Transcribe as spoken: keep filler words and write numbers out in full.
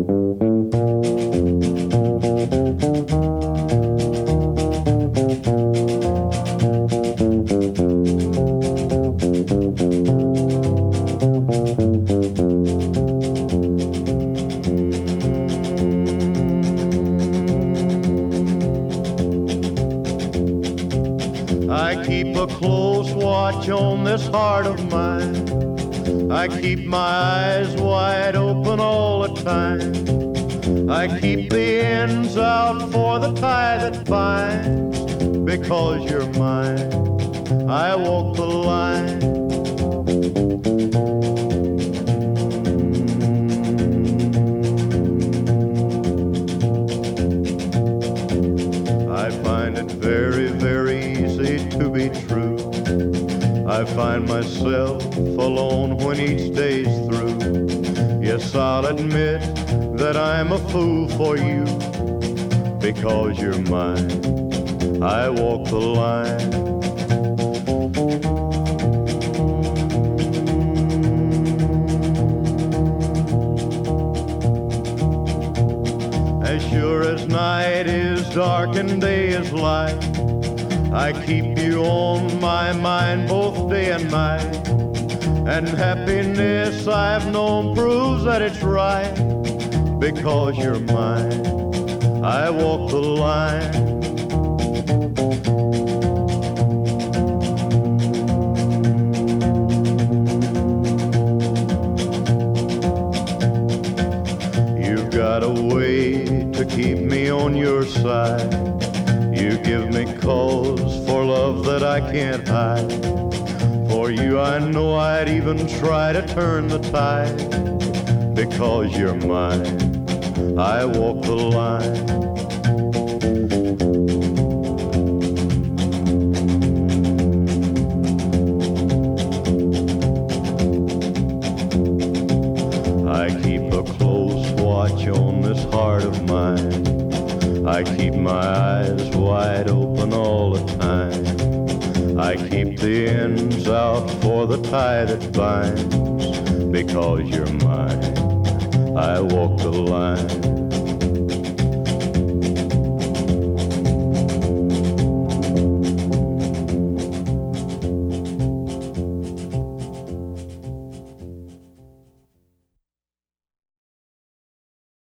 I keep a close watch on this heart of mine. I keep my eyes wide open all the time. I keep the ends out for the tie that binds. Because you're mine, I walk the line. I find it very, very easy to be true. I find myself alone when each day's through. Yes, I'll admit that I'm a fool for you. Because you're mine, I walk the line. As sure as night is dark and day is light, I keep you on my mind both day and night. And happiness I've known proves that it's right. Because you're mine, I walk the line. You've got a way to keep me on your side. You give me cause for love that I can't hide. For you I know I'd even try to turn the tide. Because you're mine, I walk the line. I keep a close watch on this heart of mine. I keep my eyes wide open all the time. I keep the ends out for the tie that binds. Because you're mine, I walk the line.